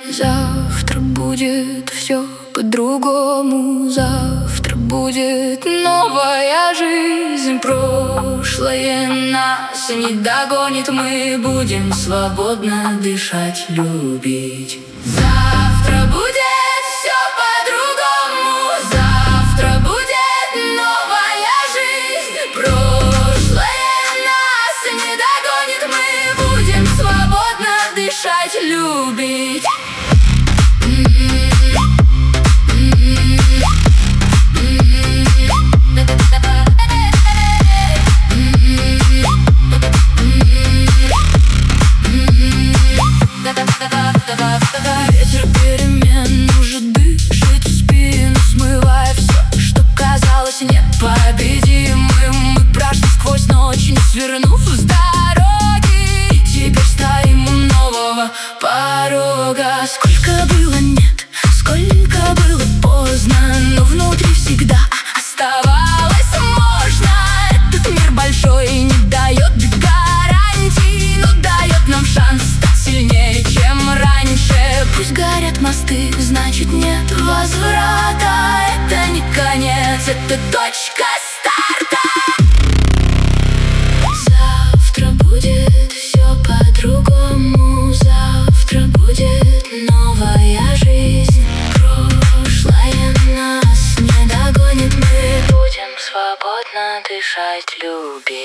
Завтра будет все по-другому. Завтра будет новая жизнь. Прошлое нас не догонит. Мы будем свободно дышать, любить. Завтра будет все по-другому. Завтра будет новая жизнь. Прошлое нас не догонит. Мы будем свободно дышать, любить. Ветер перемен уже дышит в спину, смывая все, что казалось непобедимым. Мы прошли сквозь ночь, не свернув с дороги. Теперь стоим у нового порога. Сколько было нет, сколько было поздно, но внутри всегда оставалось можно. Этот мир большой и не дает гарантий, но дает нам шанс стать сильнее, чем раньше. Пусть горят мосты, значит нет возврата. Это не конец, это точка старта. Завтра будет все по-другому. Завтра будет новая жизнь. Прошлое нас не догонит. Мы будем свободно дышать, любить.